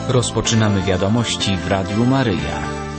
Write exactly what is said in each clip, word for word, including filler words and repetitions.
Rozpoczynamy wiadomości w Radiu Maryja.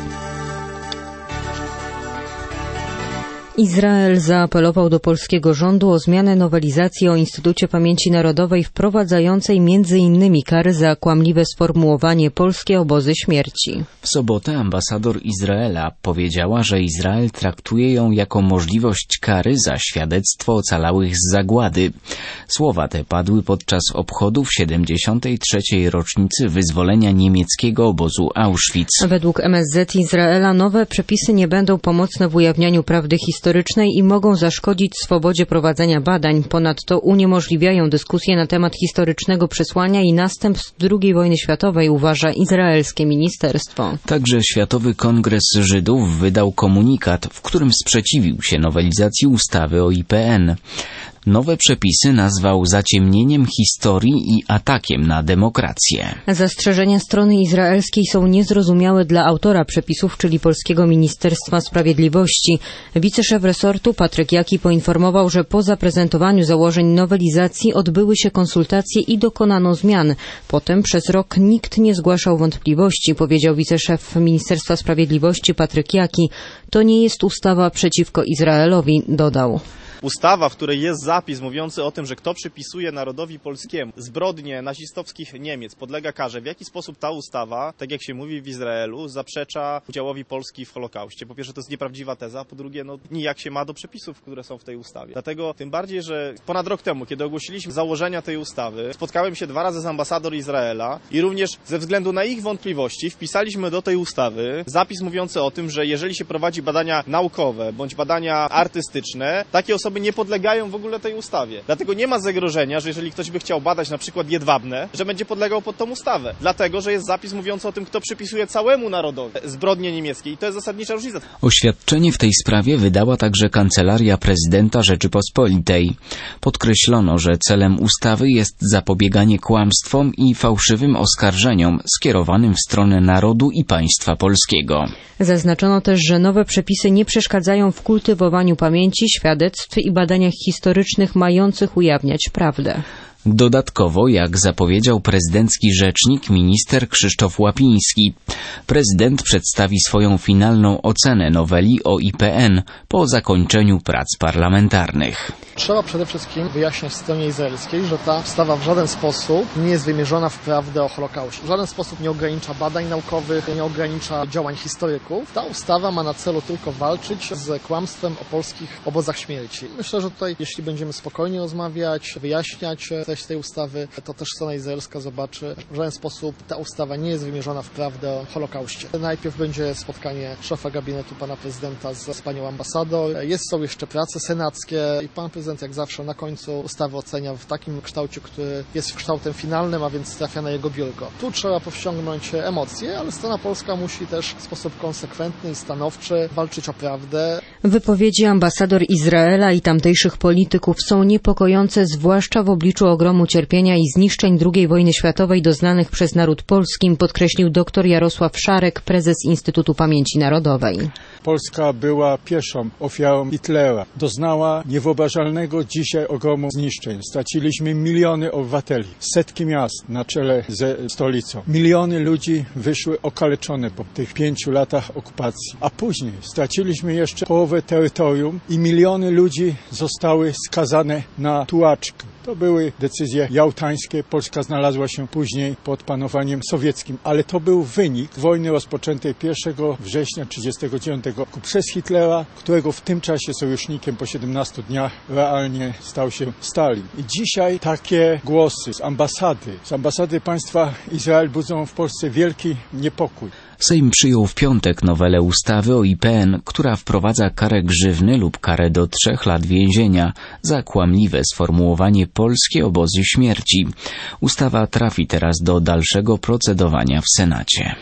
Izrael zaapelował do polskiego rządu o zmianę nowelizacji o Instytucie Pamięci Narodowej wprowadzającej między innymi kary za kłamliwe sformułowanie polskie obozy śmierci. W sobotę ambasador Izraela powiedziała, że Izrael traktuje ją jako możliwość kary za świadectwo ocalałych z zagłady. Słowa te padły podczas obchodów siedemdziesiątej trzeciej rocznicy wyzwolenia niemieckiego obozu Auschwitz. Według M S Z Izraela nowe przepisy nie będą pomocne w ujawnianiu prawdy historycznej i mogą zaszkodzić swobodzie prowadzenia badań. Ponadto uniemożliwiają dyskusję na temat historycznego przesłania i następstw drugiej wojny światowej, uważa izraelskie ministerstwo. Także Światowy Kongres Żydów wydał komunikat, w którym sprzeciwił się nowelizacji ustawy o I P N. Nowe przepisy nazwał zaciemnieniem historii i atakiem na demokrację. Zastrzeżenia strony izraelskiej są niezrozumiałe dla autora przepisów, czyli polskiego Ministerstwa Sprawiedliwości. Wiceszef resortu Patryk Jaki poinformował, że po zaprezentowaniu założeń nowelizacji odbyły się konsultacje i dokonano zmian. Potem przez rok nikt nie zgłaszał wątpliwości, powiedział wiceszef Ministerstwa Sprawiedliwości Patryk Jaki. To nie jest ustawa przeciwko Izraelowi, dodał. Ustawa, w której jest zapis mówiący o tym, że kto przypisuje narodowi polskiemu zbrodnie nazistowskich Niemiec, podlega karze. W jaki sposób ta ustawa, tak jak się mówi w Izraelu, zaprzecza udziałowi Polski w Holokauście? Po pierwsze, to jest nieprawdziwa teza, po drugie, no nijak się ma do przepisów, które są w tej ustawie. Dlatego tym bardziej, że ponad rok temu, kiedy ogłosiliśmy założenia tej ustawy, spotkałem się dwa razy z ambasador Izraela i również ze względu na ich wątpliwości wpisaliśmy do tej ustawy zapis mówiący o tym, że jeżeli się prowadzi badania naukowe bądź badania artystyczne, takie osoby nie podlegają w ogóle tej ustawie. Dlatego nie ma zagrożenia, że jeżeli ktoś by chciał badać na przykład jedwabne, że będzie podlegał pod tą ustawę. Dlatego, że jest zapis mówiący o tym, kto przypisuje całemu narodowi zbrodnie niemieckie i to jest zasadnicza różnica. Oświadczenie w tej sprawie wydała także Kancelaria Prezydenta Rzeczypospolitej. Podkreślono, że celem ustawy jest zapobieganie kłamstwom i fałszywym oskarżeniom skierowanym w stronę narodu i państwa polskiego. Zaznaczono też, że nowe przepisy nie przeszkadzają w kultywowaniu pamięci, świadectw i badaniach historycznych mających ujawniać prawdę. Dodatkowo, jak zapowiedział prezydencki rzecznik, minister Krzysztof Łapiński, prezydent przedstawi swoją finalną ocenę noweli o I P N po zakończeniu prac parlamentarnych. Trzeba przede wszystkim wyjaśniać stronie izraelskiej, że ta ustawa w żaden sposób nie jest wymierzona w prawdę o Holokauście. W żaden sposób nie ogranicza badań naukowych, nie ogranicza działań historyków. Ta ustawa ma na celu tylko walczyć z kłamstwem o polskich obozach śmierci. Myślę, że tutaj, jeśli będziemy spokojnie rozmawiać, wyjaśniać treść tej ustawy, to też strona izraelska zobaczy, że w żaden sposób ta ustawa nie jest wymierzona w prawdę o Holokauście. Najpierw będzie spotkanie szefa gabinetu pana prezydenta z, z panią ambasador. Jest, są jeszcze prace senackie i pan prezydent jak zawsze na końcu ustawy ocenia w takim kształcie, który jest kształtem finalnym, a więc trafia na jego biurko. Tu trzeba powściągnąć emocje, ale strona polska musi też w sposób konsekwentny i stanowczy walczyć o prawdę. Wypowiedzi ambasador Izraela i tamtejszych polityków są niepokojące, zwłaszcza w obliczu ogromu cierpienia i zniszczeń drugiej wojny światowej doznanych przez naród polski, podkreślił dr Jarosław Szarek, prezes Instytutu Pamięci Narodowej. Polska była pierwszą ofiarą Hitlera. Doznała niewyobrażalnego dzisiaj ogromu zniszczeń. Straciliśmy miliony obywateli, setki miast na czele ze stolicą. Miliony ludzi wyszły okaleczone po tych pięciu latach okupacji. A później straciliśmy jeszcze połowę terytorium i miliony ludzi zostały skazane na tułaczkę. To były decyzje jałtańskie. Polska znalazła się później pod panowaniem sowieckim, ale to był wynik wojny rozpoczętej pierwszego września tysiąc dziewięćset trzydziestego dziewiątego roku przez Hitlera, którego w tym czasie sojusznikiem po siedemnastu dniach realnie stał się Stalin. I dzisiaj takie głosy z ambasady, z ambasady państwa Izrael budzą w Polsce wielki niepokój. Sejm przyjął w piątek nowelę ustawy o I P N, która wprowadza karę grzywny lub karę do trzech lat więzienia za kłamliwe sformułowanie polskie obozy śmierci. Ustawa trafi teraz do dalszego procedowania w Senacie.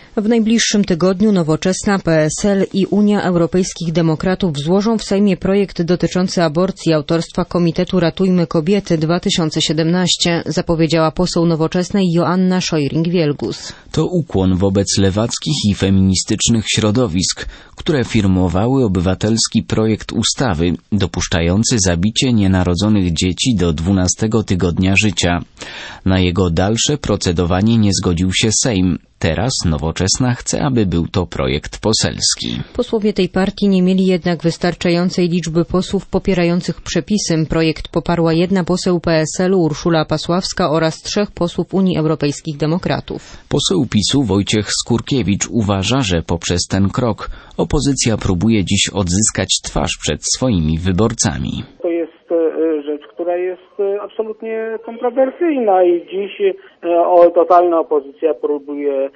W najbliższym tygodniu Nowoczesna, P S L i Unia Europejskich Demokratów złożą w Sejmie projekt dotyczący aborcji autorstwa Komitetu Ratujmy Kobiety dwa tysiące siedemnaście, zapowiedziała poseł Nowoczesnej Joanna Szojring-Wielgus. To ukłon wobec lewackich i feministycznych środowisk, które firmowały obywatelski projekt ustawy dopuszczający zabicie nienarodzonych dzieci do dwunastego tygodnia życia. Na jego dalsze procedowanie nie zgodził się Sejm. Teraz Nowoczesna chce, aby był to projekt poselski. Posłowie tej partii nie mieli jednak wystarczającej liczby posłów popierających przepisy. Projekt poparła jedna poseł P S L u Urszula Pasławska oraz trzech posłów Unii Europejskich Demokratów. Poseł PiSu Wojciech Skurkiewicz uważa, że poprzez ten krok opozycja próbuje dziś odzyskać twarz przed swoimi wyborcami. To jest rzecz, która jest absolutnie kontrowersyjna i dziś o, totalna opozycja próbuje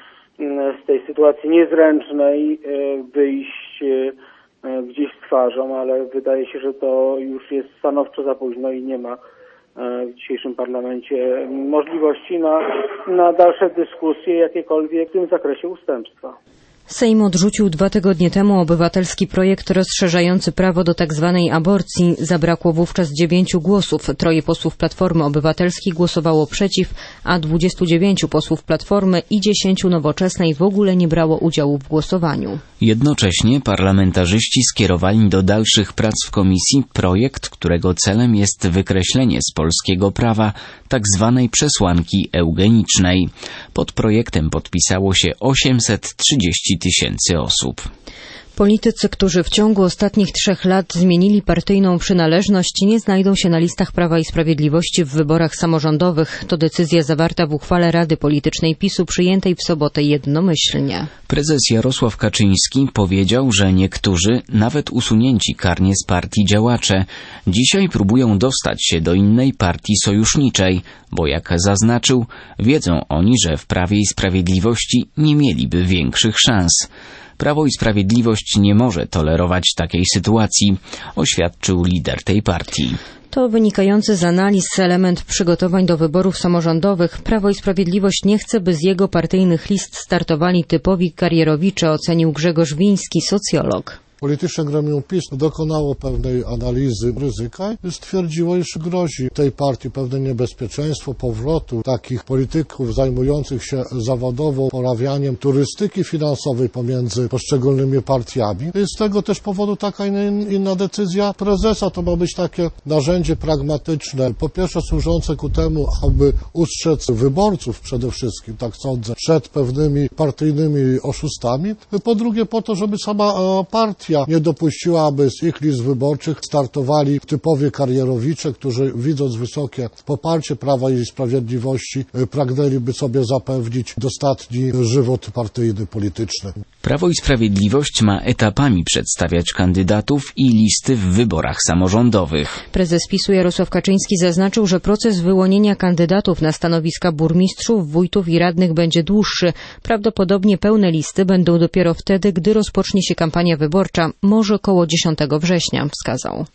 z tej sytuacji niezręcznej wyjść gdzieś z twarzą, ale wydaje się, że to już jest stanowczo za późno i nie ma w dzisiejszym parlamencie możliwości na, na dalsze dyskusje jakiekolwiek w tym zakresie ustępstwa. Sejm odrzucił dwa tygodnie temu obywatelski projekt rozszerzający prawo do tzw. aborcji. Zabrakło wówczas dziewięciu głosów. Troje posłów Platformy Obywatelskiej głosowało przeciw, a dwudziestu dziewięciu posłów Platformy i dziesięciu Nowoczesnej w ogóle nie brało udziału w głosowaniu. Jednocześnie parlamentarzyści skierowali do dalszych prac w komisji projekt, którego celem jest wykreślenie z polskiego prawa tzw. przesłanki eugenicznej. Pod projektem podpisało się osiemset trzydzieści tysięcy osób. Politycy, którzy w ciągu ostatnich trzech lat zmienili partyjną przynależność, nie znajdą się na listach Prawa i Sprawiedliwości w wyborach samorządowych. To decyzja zawarta w uchwale Rady Politycznej PiSu przyjętej w sobotę jednomyślnie. Prezes Jarosław Kaczyński powiedział, że niektórzy, nawet usunięci karnie z partii działacze, dzisiaj próbują dostać się do innej partii sojuszniczej, bo jak zaznaczył, wiedzą oni, że w Prawie i Sprawiedliwości nie mieliby większych szans. Prawo i Sprawiedliwość nie może tolerować takiej sytuacji, oświadczył lider tej partii. To wynikający z analiz element przygotowań do wyborów samorządowych. Prawo i Sprawiedliwość nie chce, by z jego partyjnych list startowali typowi karierowicze, ocenił Grzegorz Wiński, socjolog. Polityczne gremium PiS dokonało pewnej analizy ryzyka i stwierdziło, iż grozi tej partii pewne niebezpieczeństwo powrotu takich polityków zajmujących się zawodowo poprawianiem turystyki finansowej pomiędzy poszczególnymi partiami. I z tego też powodu taka inna decyzja prezesa. To ma być takie narzędzie pragmatyczne, po pierwsze służące ku temu, aby ustrzec wyborców przede wszystkim, tak sądzę, przed pewnymi partyjnymi oszustami, po drugie po to, żeby sama partia nie dopuściła, aby z ich list wyborczych startowali typowie karierowicze, którzy widząc wysokie poparcie Prawa i Sprawiedliwości pragnęliby sobie zapewnić dostatni żywot partyjny, polityczny. Prawo i Sprawiedliwość ma etapami przedstawiać kandydatów i listy w wyborach samorządowych. Prezes PiSu Jarosław Kaczyński zaznaczył, że proces wyłonienia kandydatów na stanowiska burmistrzów, wójtów i radnych będzie dłuższy. Prawdopodobnie pełne listy będą dopiero wtedy, gdy rozpocznie się kampania wyborcza, może około dziesiątego września, wskazał.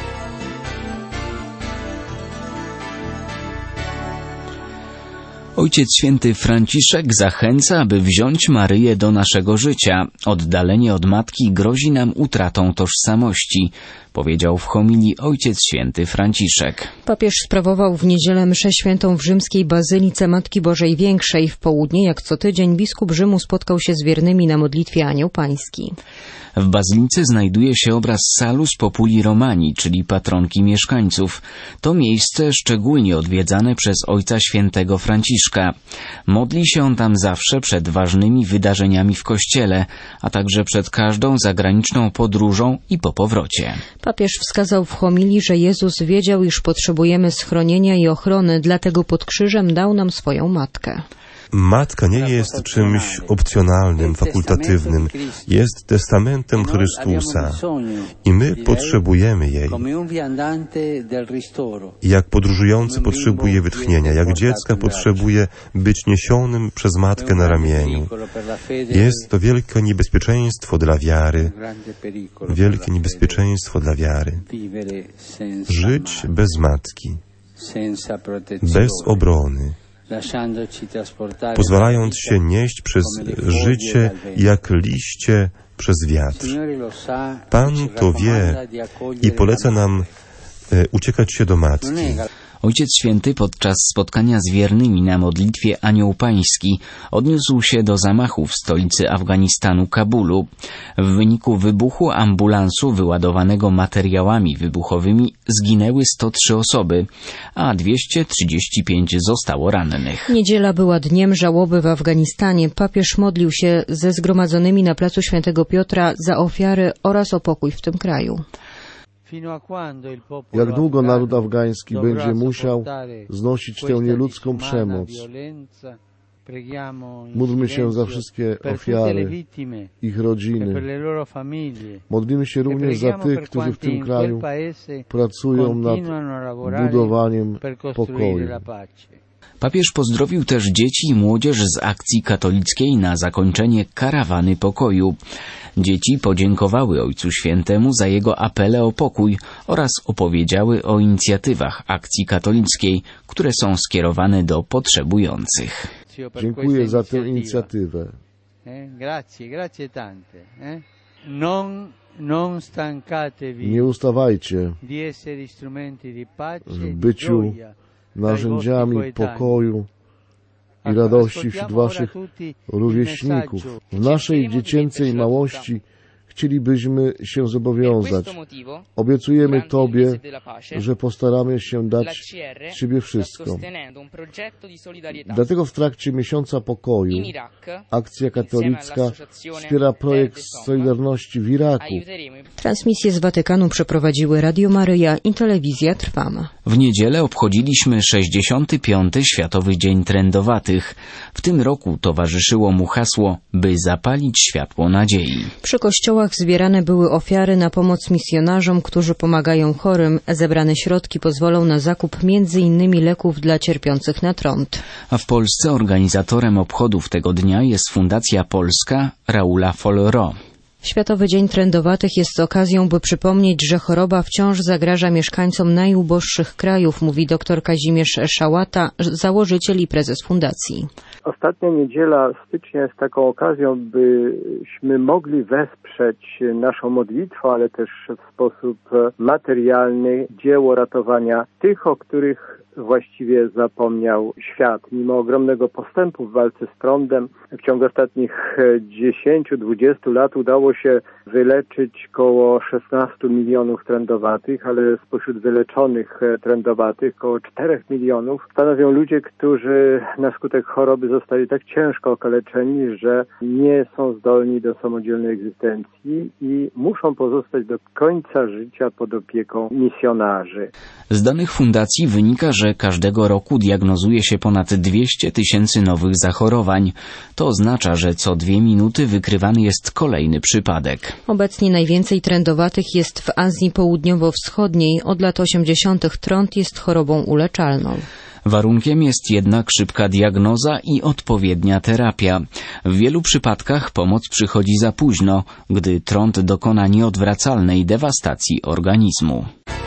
Ojciec Święty Franciszek zachęca, aby wziąć Maryję do naszego życia. Oddalenie od Matki grozi nam utratą tożsamości, powiedział w homilii Ojciec Święty Franciszek. Papież sprawował w niedzielę mszę świętą w rzymskiej Bazylice Matki Bożej Większej. W południe, jak co tydzień, biskup Rzymu spotkał się z wiernymi na modlitwie Anioł Pański. W bazylice znajduje się obraz Salus Populi Romani, czyli patronki mieszkańców. To miejsce szczególnie odwiedzane przez Ojca Świętego Franciszka. Modli się on tam zawsze przed ważnymi wydarzeniami w kościele, a także przed każdą zagraniczną podróżą i po powrocie. Papież wskazał w homilii, że Jezus wiedział, iż potrzebujemy schronienia i ochrony, dlatego pod krzyżem dał nam swoją Matkę. Matka nie jest czymś opcjonalnym, fakultatywnym. Jest testamentem Chrystusa i my potrzebujemy jej. Jak podróżujący potrzebuje wytchnienia, jak dziecko potrzebuje być niesionym przez matkę na ramieniu. Jest to wielkie niebezpieczeństwo dla wiary. Wielkie niebezpieczeństwo dla wiary. Żyć bez matki, bez obrony, pozwalając się nieść przez życie jak liście przez wiatr. Pan to wie i poleca nam uciekać się do Matki. Ojciec Święty podczas spotkania z wiernymi na modlitwie Anioł Pański odniósł się do zamachu w stolicy Afganistanu Kabulu. W wyniku wybuchu ambulansu wyładowanego materiałami wybuchowymi zginęły sto trzy osoby, a dwieście trzydzieści pięć zostało rannych. Niedziela była dniem żałoby w Afganistanie. Papież modlił się ze zgromadzonymi na placu Świętego Piotra za ofiary oraz o pokój w tym kraju. Jak długo naród afgański będzie musiał znosić tę nieludzką przemoc? Módlmy się za wszystkie ofiary, ich rodziny. Modlimy się również za tych, którzy w tym kraju pracują nad budowaniem pokoju. Papież pozdrowił też dzieci i młodzież z akcji katolickiej na zakończenie karawany pokoju. Dzieci podziękowały Ojcu Świętemu za jego apele o pokój oraz opowiedziały o inicjatywach akcji katolickiej, które są skierowane do potrzebujących. Dziękuję za tę inicjatywę. Nie ustawajcie w byciu narzędziami pokoju i radości wśród waszych rówieśników. W naszej dziecięcej małości chcielibyśmy się zobowiązać. Obiecujemy Tobie, że postaramy się dać z siebie wszystko. Dlatego w trakcie Miesiąca Pokoju Akcja Katolicka wspiera projekt Solidarności w Iraku. Transmisję z Watykanu przeprowadziły Radio Maryja i Telewizja Trwama. W niedzielę obchodziliśmy sześćdziesiąty piąty Światowy Dzień Trędowatych. W tym roku towarzyszyło mu hasło, by zapalić światło nadziei. Przy kościołach zbierane były ofiary na pomoc misjonarzom, którzy pomagają chorym. Zebrane środki pozwolą na zakup między innymi leków dla cierpiących na trąd. A w Polsce organizatorem obchodów tego dnia jest Fundacja Polska Raula Follereau. Światowy Dzień Trędowatych jest okazją, by przypomnieć, że choroba wciąż zagraża mieszkańcom najuboższych krajów, mówi dr Kazimierz Szałata, założyciel i prezes fundacji. Ostatnia niedziela stycznia jest taką okazją, byśmy mogli wesprzeć naszą modlitwą, ale też w sposób materialny dzieło ratowania tych, o których właściwie zapomniał świat. Mimo ogromnego postępu w walce z trądem, w ciągu ostatnich dziesięciu do dwudziestu lat udało się wyleczyć około szesnastu milionów trędowatych, ale spośród wyleczonych trędowatych około czterech milionów stanowią ludzie, którzy na skutek choroby zostali tak ciężko okaleczeni, że nie są zdolni do samodzielnej egzystencji i muszą pozostać do końca życia pod opieką misjonarzy. Z danych fundacji wynika, że każdego roku diagnozuje się ponad dwieście tysięcy nowych zachorowań. To oznacza, że co dwie minuty wykrywany jest kolejny przypadek. Obecnie najwięcej trędowatych jest w Azji Południowo-Wschodniej. Od lat osiemdziesiątych trąd jest chorobą uleczalną. Warunkiem jest jednak szybka diagnoza i odpowiednia terapia. W wielu przypadkach pomoc przychodzi za późno, gdy trąd dokona nieodwracalnej dewastacji organizmu.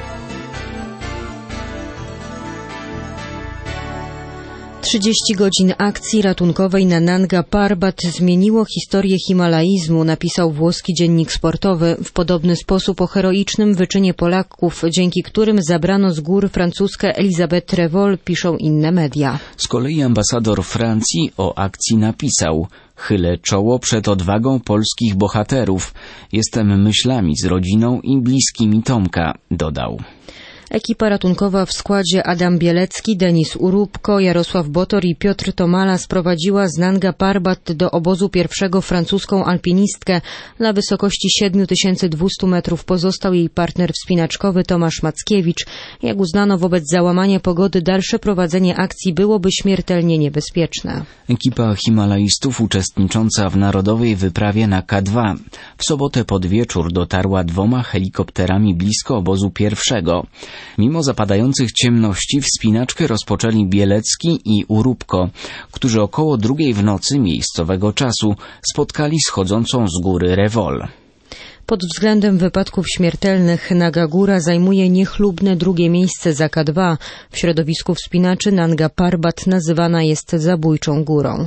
trzydzieści godzin akcji ratunkowej na Nanga Parbat zmieniło historię himalaizmu, napisał włoski dziennik sportowy. W podobny sposób o heroicznym wyczynie Polaków, dzięki którym zabrano z gór francuskę Elisabeth Revol, piszą inne media. Z kolei ambasador Francji o akcji napisał: chylę czoło przed odwagą polskich bohaterów. Jestem myślami z rodziną i bliskimi Tomka, dodał. Ekipa ratunkowa w składzie Adam Bielecki, Denis Urubko, Jarosław Botor i Piotr Tomala sprowadziła z Nanga Parbat do obozu pierwszego francuską alpinistkę. Na wysokości siedem tysięcy dwieście metrów pozostał jej partner wspinaczkowy Tomasz Mackiewicz. Jak uznano, wobec załamania pogody dalsze prowadzenie akcji byłoby śmiertelnie niebezpieczne. Ekipa himalaistów uczestnicząca w narodowej wyprawie na K dwa w sobotę pod wieczór dotarła dwoma helikopterami blisko obozu pierwszego. Mimo zapadających ciemności wspinaczkę rozpoczęli Bielecki i Urubko, którzy około drugiej w nocy miejscowego czasu spotkali schodzącą z góry Revol. Pod względem wypadków śmiertelnych Naga Góra zajmuje niechlubne drugie miejsce za K dwa. W środowisku wspinaczy Nanga Parbat nazywana jest zabójczą górą.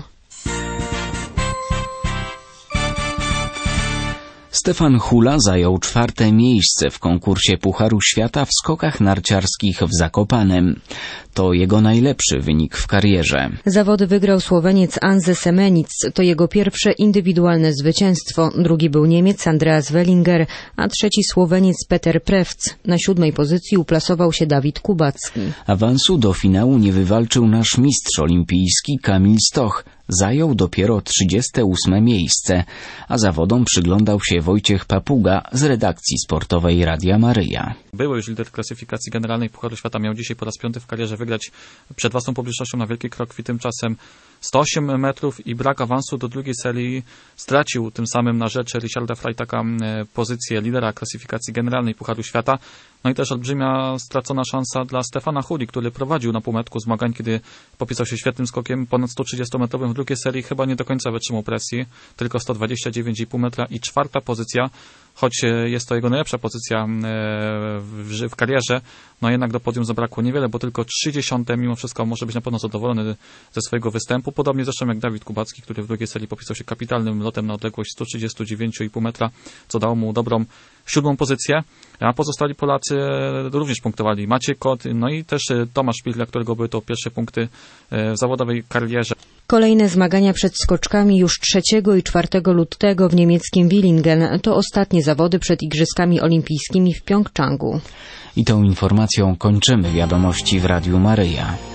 Stefan Hula zajął czwarte miejsce w konkursie Pucharu Świata w skokach narciarskich w Zakopanem. To jego najlepszy wynik w karierze. Zawody wygrał Słoweniec Anze Semenic. To jego pierwsze indywidualne zwycięstwo. Drugi był Niemiec Andreas Wellinger, a trzeci Słoweniec Peter Prewc. Na siódmej pozycji uplasował się Dawid Kubacki. Awansu do finału nie wywalczył nasz mistrz olimpijski Kamil Stoch. Zajął dopiero trzydzieste ósme miejsce, a zawodom przyglądał się Wojciech Papuga z redakcji sportowej Radia Maryja. Były już lider klasyfikacji generalnej Pucharu Świata, miał dzisiaj po raz piąty w karierze wygrać przed własną publicznością na Wielkiej Krokwi, tymczasem sto osiem metrów i brak awansu do drugiej serii stracił tym samym na rzecz Richarda Freitaka pozycję lidera klasyfikacji generalnej Pucharu Świata. No i też olbrzymia stracona szansa dla Stefana Huli, który prowadził na półmetku zmagań, kiedy popisał się świetnym skokiem ponad sto trzydziestometrowym w drugiej serii, chyba nie do końca wytrzymał presji, tylko sto dwadzieścia dziewięć i pół metra i czwarta pozycja, choć jest to jego najlepsza pozycja w, w karierze, no jednak do podium zabrakło niewiele, bo tylko trzydzieści, mimo wszystko może być na pewno zadowolony ze swojego występu, podobnie zresztą jak Dawid Kubacki, który w drugiej serii popisał się kapitalnym lotem na odległość sto trzydzieści dziewięć i pół metra, co dało mu dobrą siódmą pozycję, a pozostali Polacy również punktowali. Maciej Kot, no i też Tomasz Pil, dla którego były to pierwsze punkty w zawodowej karierze. Kolejne zmagania przed skoczkami już trzeciego i czwartego lutego w niemieckim Willingen. To ostatnie zawody przed Igrzyskami Olimpijskimi w Pjongczangu. I tą informacją kończymy wiadomości w Radiu Maryja.